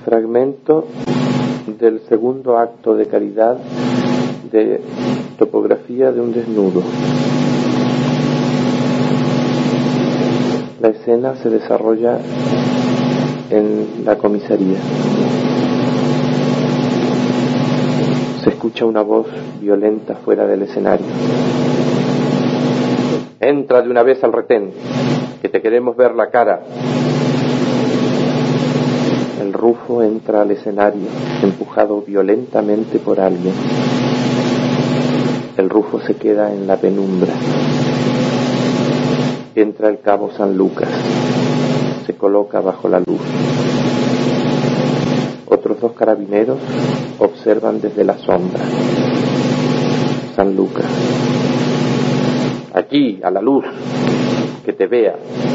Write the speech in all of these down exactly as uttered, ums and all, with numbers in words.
Fragmento del segundo acto de Caridad de Topografía de un desnudo. La escena se desarrolla en la comisaría. Se escucha una voz violenta fuera del escenario. Entra de una vez al retén, que te queremos ver la cara. El Rufo entra al escenario, empujado violentamente por alguien. El Rufo se queda en la penumbra. Entra el cabo San Lucas. Se coloca bajo la luz. Otros dos carabineros observan desde la sombra. San Lucas. Aquí, a la luz, que te vea.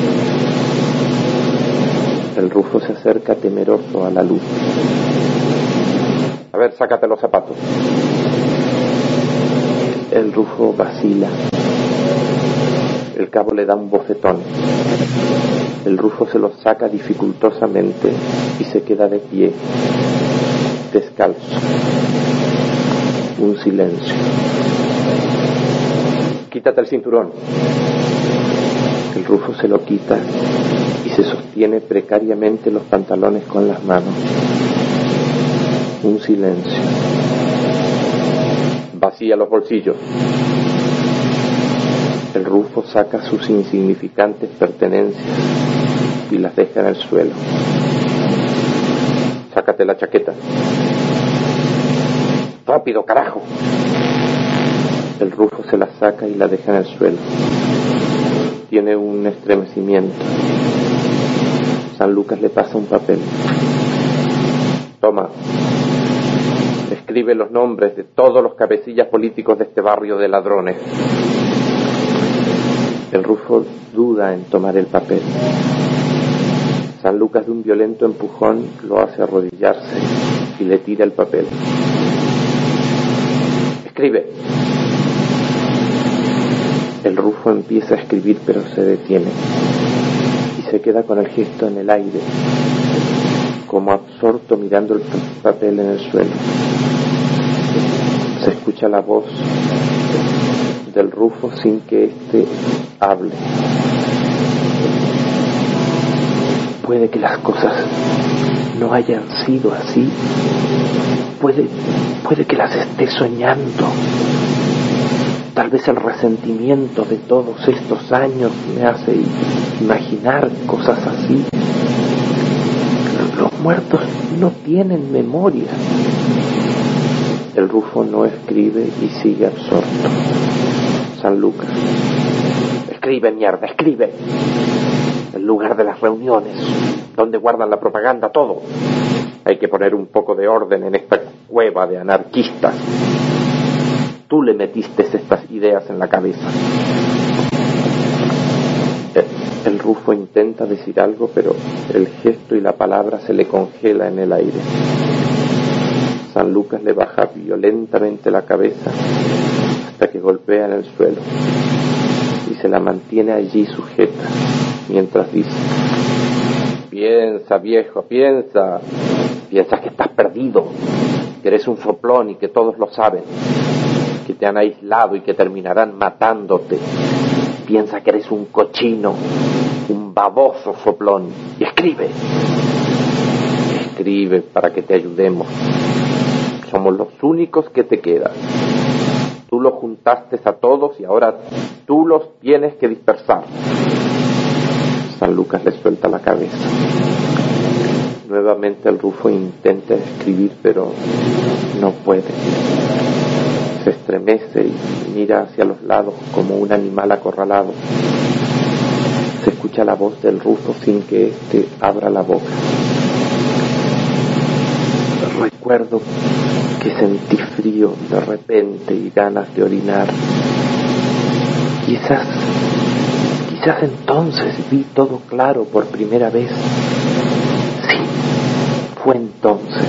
El Rufo se acerca temeroso a la luz. A ver, sácate los zapatos. El Rufo vacila. El cabo le da un bofetón. El Rufo se los saca dificultosamente y se queda de pie, descalzo. Un silencio. Quítate el cinturón. El Rufo se lo quita y se sostiene precariamente los pantalones con las manos. Un silencio. Vacía los bolsillos. El Rufo saca sus insignificantes pertenencias y las deja en el suelo. Sácate la chaqueta. ¡Rápido, carajo! El Rufo se la saca y la deja en el suelo. Tiene un estremecimiento. San Lucas le pasa un papel. Toma. Escribe los nombres de todos los cabecillas políticos de este barrio de ladrones. El Rufo duda en tomar el papel. San Lucas, de un violento empujón, lo hace arrodillarse y le tira el papel. Escribe. El Rufo empieza a escribir, pero se detiene y se queda con el gesto en el aire, como absorto mirando el papel en el suelo. Se escucha la voz del Rufo sin que éste hable. Puede que las cosas no hayan sido así. Puede, puede que las esté soñando. Tal vez el resentimiento de todos estos años me hace imaginar cosas así. Los muertos no tienen memoria. El Rufo no escribe y sigue absorto. San Lucas. Escribe, mierda, escribe. El lugar de las reuniones, donde guardan la propaganda, todo. Hay que poner un poco de orden en esta cueva de anarquistas. Tú le metiste estas ideas en la cabeza. El, el Rufo intenta decir algo, pero el gesto y la palabra se le congela en el aire. San Lucas le baja violentamente la cabeza hasta que golpea en el suelo y se la mantiene allí sujeta mientras dice: piensa, viejo, piensa. Piensas que estás perdido, que eres un soplón y que todos lo saben, que te han aislado y que terminarán matándote. Piensa que eres un cochino, un baboso soplón, y escribe. Escribe para que te ayudemos. Somos los únicos que te quedan. Tú los juntaste a todos y ahora tú los tienes que dispersar. San Lucas le suelta la cabeza. Nuevamente el Rufo intenta escribir, pero no puede. Se estremece y mira hacia los lados como un animal acorralado. Se escucha la voz del Rufo sin que éste abra la boca. Recuerdo que sentí frío de repente y ganas de orinar. Quizás, quizás entonces vi todo claro por primera vez. Sí, fue entonces.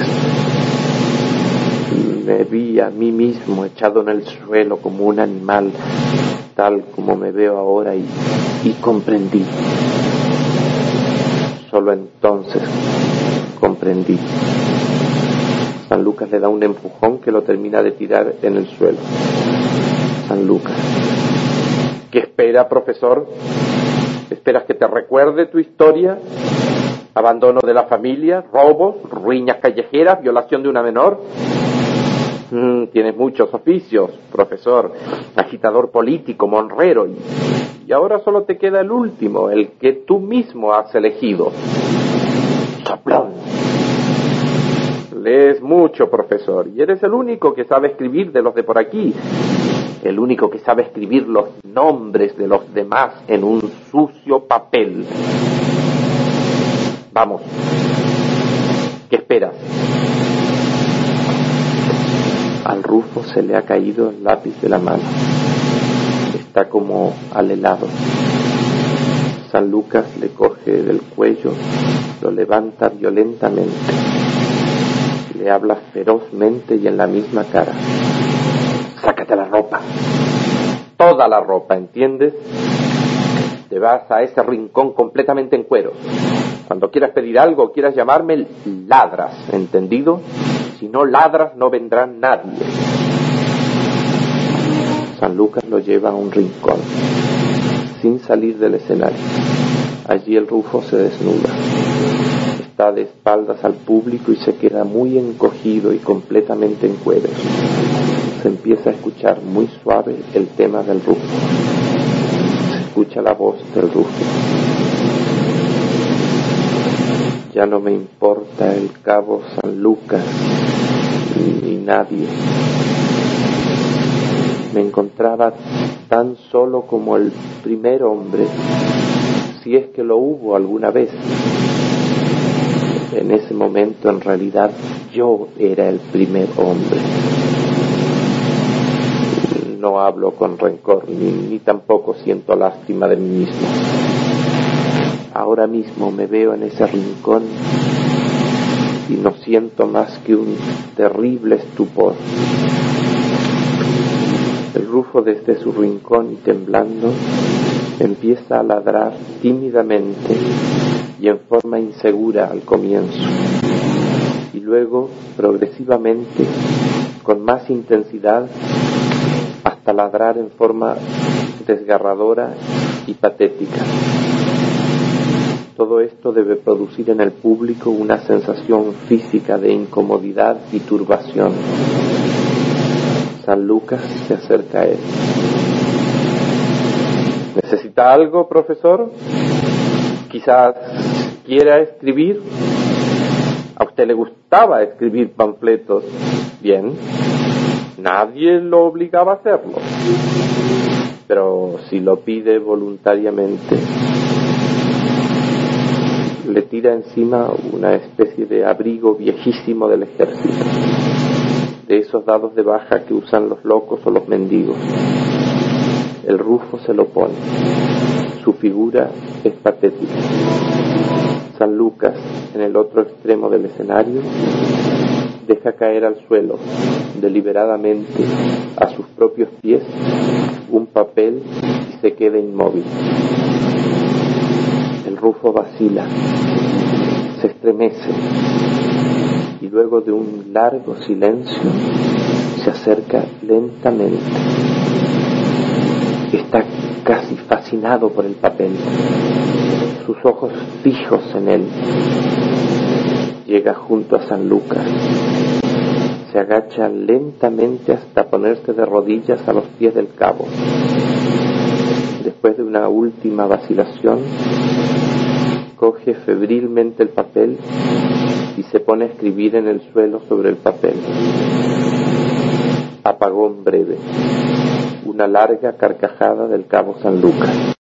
Me vi a mí mismo echado en el suelo como un animal, tal como me veo ahora, y, y comprendí. Solo entonces comprendí. aprendí. San Lucas le da un empujón que lo termina de tirar en el suelo. San Lucas. ¿Qué espera, profesor? ¿Esperas que te recuerde tu historia? Abandono de la familia, robos, riñas callejeras, violación de una menor. Mm, tienes muchos oficios, profesor. Agitador político, monrero. Y, y ahora solo te queda el último, el que tú mismo has elegido. Soplón. Lees mucho, profesor, y eres el único que sabe escribir de los de por aquí. El único que sabe escribir los nombres de los demás en un sucio papel. Vamos. ¿Qué esperas? Al Rufo se le ha caído el lápiz de la mano. Está como al helado. San Lucas le coge del cuello, lo levanta violentamente. Le habla ferozmente y en la misma cara. Sácate la ropa. Toda la ropa, ¿entiendes? Te vas a ese rincón completamente en cuero. Cuando quieras pedir algo o quieras llamarme, ladras, ¿entendido? Si no ladras, no vendrá nadie. San Lucas lo lleva a un rincón, sin salir del escenario. Allí el Rufo se desnuda. Está de espaldas al público y se queda muy encogido y completamente en cuero. Se empieza a escuchar muy suave el tema del Rufo. Se escucha la voz del Rufo. Ya no me importa el cabo San Lucas ni nadie. Me encontraba tan solo como el primer hombre, si es que lo hubo alguna vez. En ese momento, en realidad, yo era el primer hombre. No hablo con rencor, ni, ni tampoco siento lástima de mí mismo. Ahora mismo me veo en ese rincón y no siento más que un terrible estupor. El Rufo desde su rincón y temblando empieza a ladrar tímidamente y en forma insegura al comienzo, y luego progresivamente con más intensidad hasta ladrar en forma desgarradora y patética. Todo esto debe producir en el público una sensación física de incomodidad y turbación. San Lucas se acerca a él. ¿Necesita algo, profesor? Quizás quiera escribir. A usted le gustaba escribir panfletos. Bien. Nadie lo obligaba a hacerlo. Pero si lo pide voluntariamente, le tira encima una especie de abrigo viejísimo del ejército, de esos dados de baja que usan los locos o los mendigos. El Rufo se lo pone. Su figura es patética. San Lucas, en el otro extremo del escenario, deja caer al suelo, deliberadamente, a sus propios pies, un papel y se queda inmóvil. El Rufo vacila, se estremece y luego de un largo silencio se acerca lentamente. Está casi fascinado por el papel, sus ojos fijos en él. Llega junto a San Lucas, se agacha lentamente hasta ponerse de rodillas a los pies del cabo. Después de una última vacilación, coge febrilmente el papel y se pone a escribir en el suelo sobre el papel. Apagón breve. Una larga carcajada del cabo San Lucas.